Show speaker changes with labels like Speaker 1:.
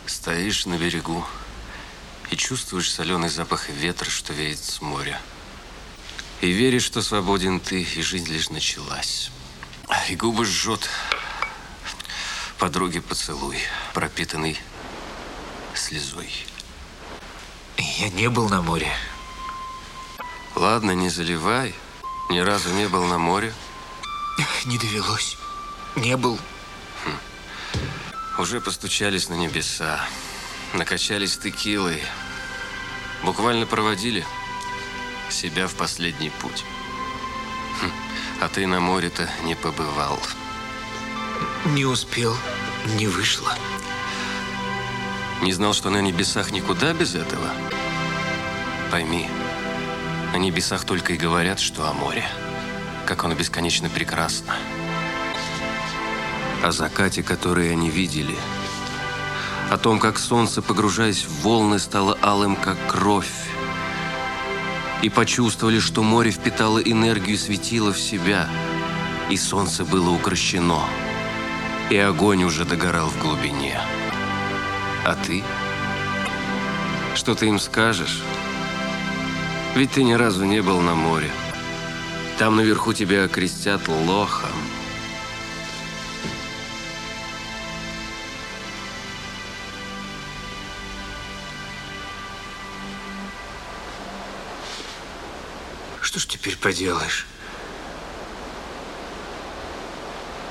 Speaker 1: Стоишь на берегу и чувствуешь соленый запах ветра, что веет с моря. И веришь, что свободен ты, и жизнь лишь началась. И губы жжет подруге поцелуй, пропитанный слезой.
Speaker 2: Я не был на море.
Speaker 1: Ладно, не заливай. Ни разу не был на море?
Speaker 2: Не довелось. Не был.
Speaker 1: Уже постучались на небеса, накачались текилой, буквально проводили себя в последний путь. А ты на море-то не побывал.
Speaker 2: Не успел, не вышло.
Speaker 1: Не знал, что на небесах никуда без этого? Пойми, на небесах только и говорят, что о море, как оно бесконечно прекрасно. О закате, который они видели. О том, как солнце, погружаясь в волны, стало алым, как кровь. И почувствовали, что море впитало энергию, светило в себя. И солнце было укрощено. И огонь уже догорал в глубине. А ты? Что ты им скажешь? Ведь ты ни разу не был на море. Там наверху тебя окрестят лохом.
Speaker 2: Что ж теперь поделаешь?